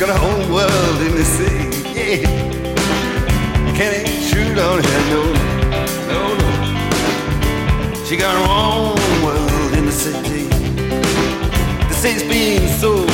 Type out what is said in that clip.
got her own world in the sea. Yeah. Kenny sure don't have no. She got her own world in the city. The city's being so